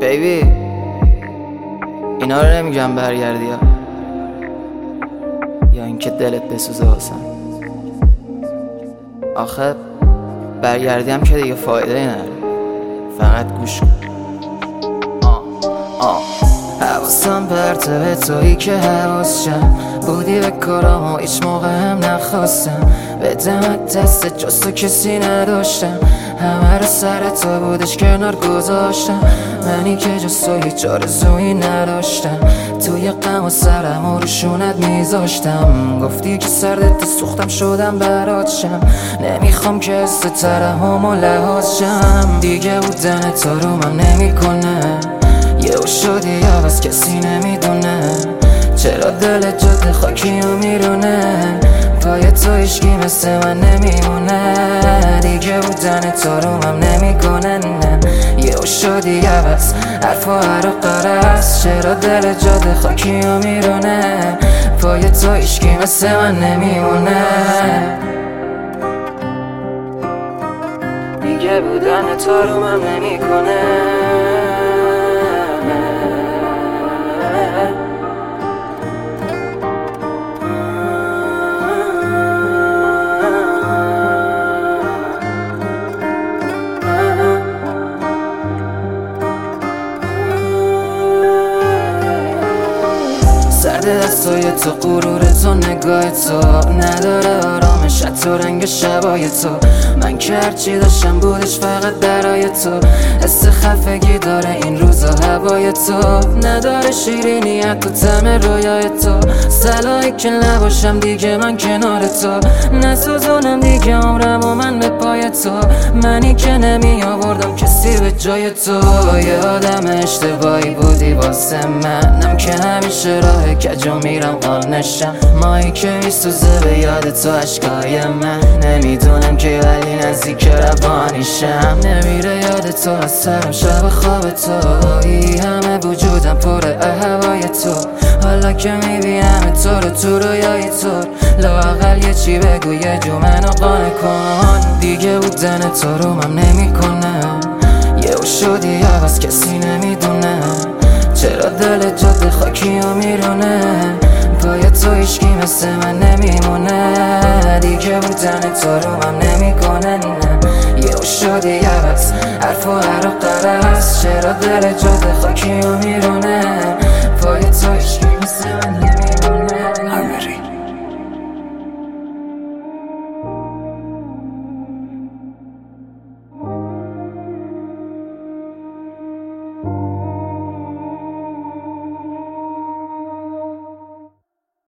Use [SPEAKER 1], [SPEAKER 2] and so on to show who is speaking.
[SPEAKER 1] بیبی اینا رو نمیگم برگردی یا اینکه دلت بسوزه واسم. آخه برگردی هم که دیگه فایده ای نداره، فقط گوش کن. حواسم پرته به تویی که حواسشم بودی به کارام و هیچ موقع هم نخواستم بدمت دست جز تو کسی نداشتم، همه رو سر تو بودش کنار گذاشتم، منی که جز تو هیچ آرزویی نداشتم، توی غم و سرم و روشونت میذاشتم، گفتی که سردت سوختم شدم برات شم، نمیخوام که حس ترحم و لحاظ شم، دیگه بودن تو رو من نمیکنه، یهو شدی عوض کسی نمیدونه، چرا دل جاده خاکی و میرونه، پای تو هیچکی مثل من نمیمونه، دیگه بودن تو رو من نمیکنه، نه یهو شدی عوض حرف و هر و قرص، چرا دل جاده خاکی و میرونه، پای تو هیچکی مثل من نمیمونه، دیگه بودن تو رو من نمیکنه. سرد دستای تو غرور تو نگاه تو نداره آرامش تو رنگ شبای تو، من که هرچی داشتم بودش فقط برای تو، حس خفگی داره این روزا هوای تو، نداره شیرینیت تو طعم رویای تو، صلاحی که نباشم دیگه من کنار تو، نسوزونم دیگه عمرم و من به پای تو، منی که نمی آوردم کسی به جای تو، یه آدم اشتباهی بودی واسه منم که همیشه راه کجا میرم قال نشم، مایی که میسوزه به یاد تو عشقای من، نمیدونم که ولی نزدیک روانیشم، نمیره یاد تو از سرم شب خواب تو، همه وجودم پر هوای تو، حالا که میبینم تو رو تو رویای تو، لااقل یه چی بگو یه جو منو قانع کن، دیگه بودن تو رو من نمیکنه، یهو شدی عوض کسی نمیدونه، چرا دل جاده خاکی و میرونه، پای تو هیچکی مثل من نمیمونه، دیگه بودن تو رو من نمیکنه، نه یهو شدی عوض حرف و هر و قرص، چرا دل جاده خاکی و میرونه، پای تو هیچکی مثل من